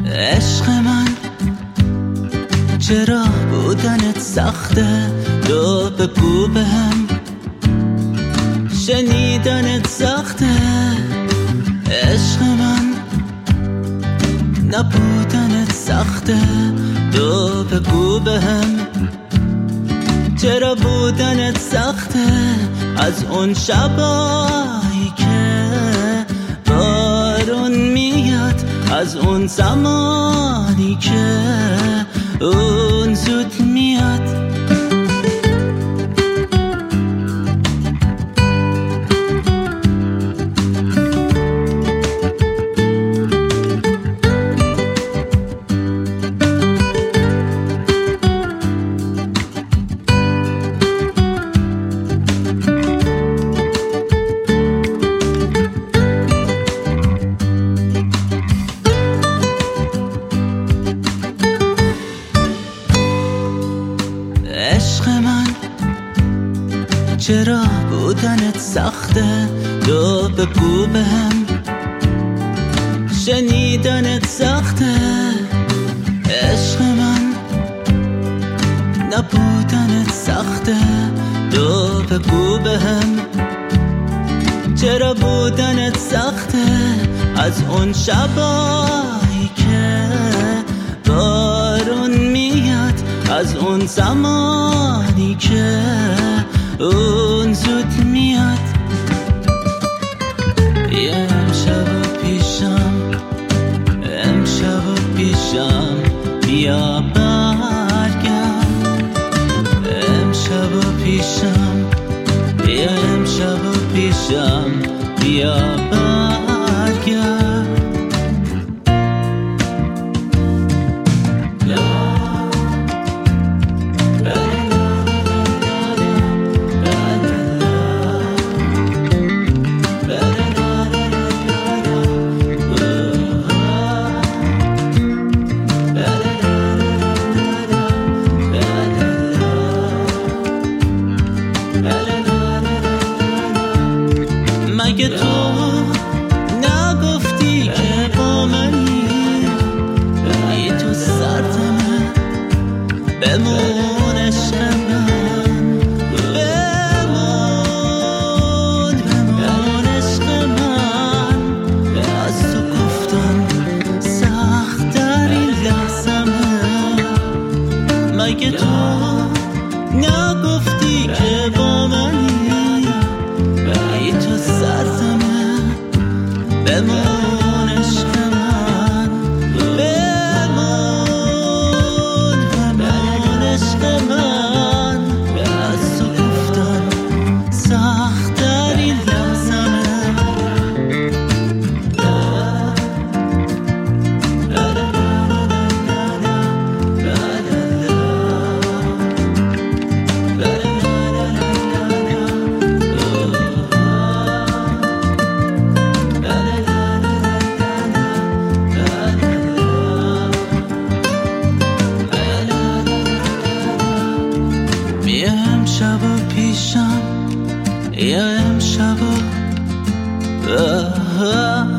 عشق من چرا بودنت سخته؟ تو بگو بهم شنیدنت سخته. عشق من نبودنت سخته. تو بگو بهم چرا بودنت سخته؟ از اون شبایی که بارون میاد، از اون زمانی که اون زود میاد. عشق من چرا بودنت سخته؟ تو بگو بهم شنیدنت سخته. عشق من نبودنت سخته. تو بگو بهم چرا بودنت سخته؟ از اون شبایی که بارون میاد، از اون زمانی که اون زود میاد. یه امشب پیشم، امشب پیشم بیا برگرد. امشب پیشم، بیا امشب پیشم بیا برگرد. مگه تو نگفتی که با منی؟ ای تو سرتمه بمون عشق من، بمون عشق من. از تو گفتم سخت در این لحظمه. مگه تو نگفتی که با منی؟ ای تو سرتمه بمون عشق من، بمون عشق من. از تو گفتن سخت در این لحظمه. یه امشب پیشم، یه امشب